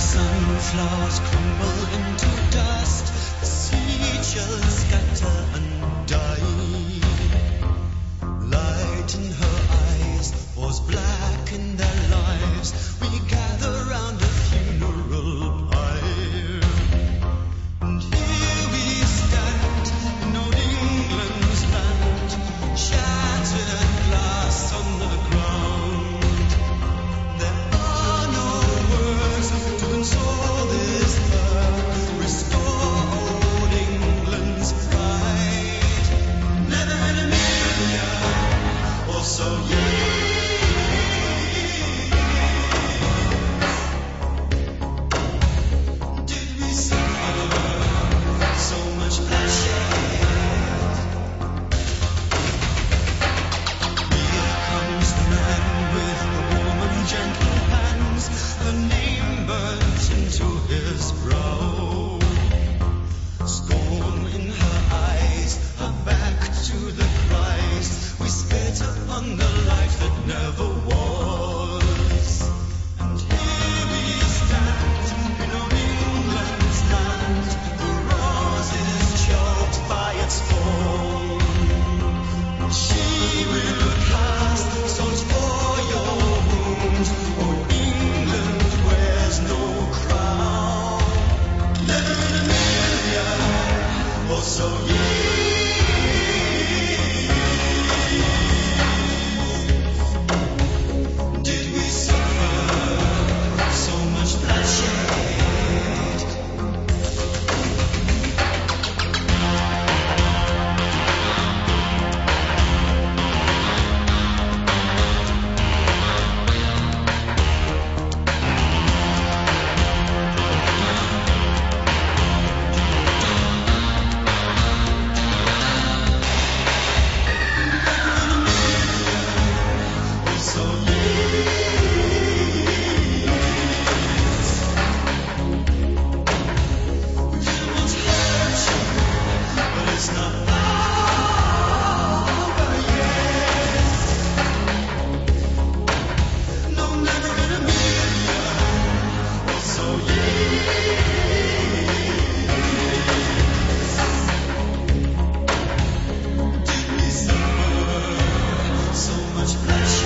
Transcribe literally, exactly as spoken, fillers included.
Sunflowers crumble into dust, the seashells scatter and die. Light in her eyes was black in their lives. We gather round a funeral pyre, and here we stand in old England's land, shattered glass on the ground. There are no words to console this earth, restore old England's pride. Never in a million, or so did we suffer so much bloodshed. Here comes the man with the warm and gentle hands, the name burnt into his brow. Scorn in her eyes, her back to the Christ. We spit upon the life that never was. And here we stand in old England's land, the rose is choked by its thorn. She will cast salt for your wound. Old England wears no crown. Never in a million, or so did we suffer so much bloodshed. So won't hurt you, but it's not over yet. No, never in a million, or so did we suffer so much bloodshed.